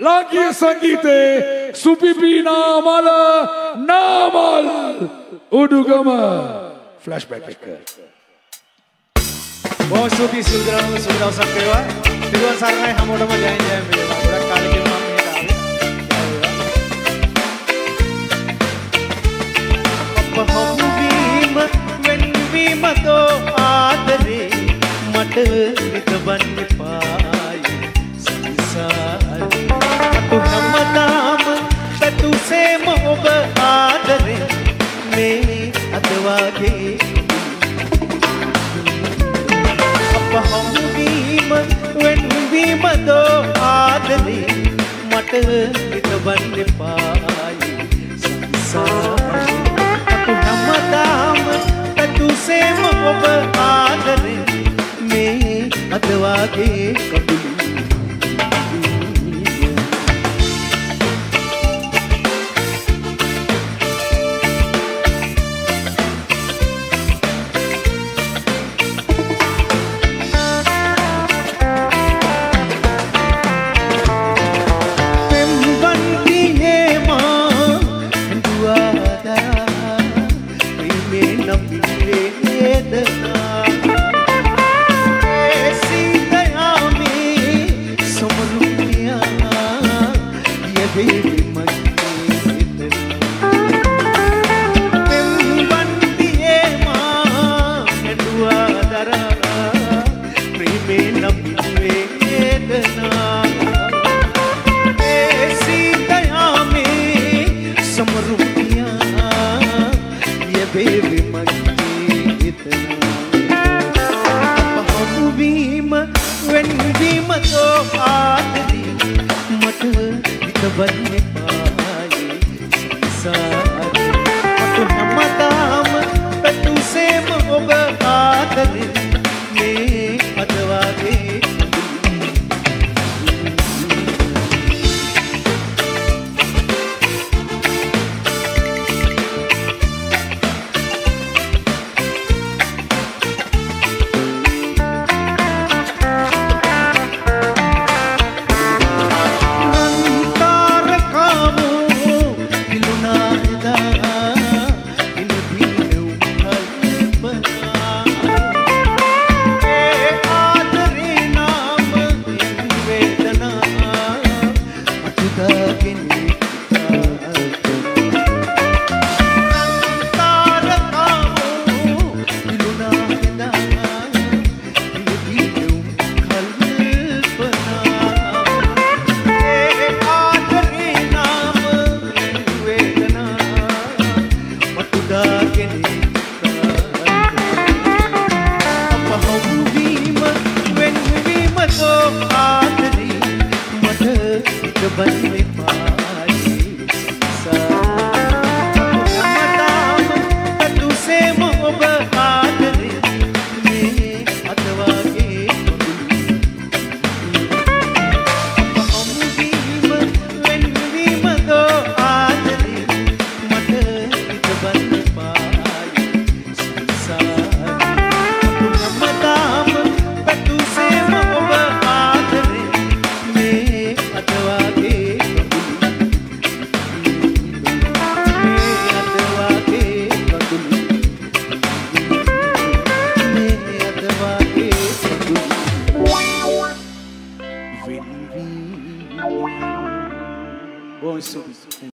ලාංකීය සංගීතයේ සුපිපිනා මල නාමල් උඩුගම ෆ්ලෑෂ්බැක් එක. බොහොම ස්තුතියි සිල්දරම සුබ දවසක් වේවා. තිරුවන් සරණයි හැමෝටම ජය ජය වේවා. ගොඩක් කාලෙකින් මම මෙහෙට ආවේ. අප හමුවීම වෙන්වීම තෝ ආදරේ මට හිතවන්න එපායි සංසාරේ. අතු හැමදාම පැතුසේම ඔබ ආදරේ මේ අද වාගේ හමුවීම වෙන්වීම දෝ ආදරේ මට හිතවන්න එපායි සංසාරේ. අතු හැමදාම පැතුසේම ඔබ ආදරේ මේ අද වාගේ කඳුළු.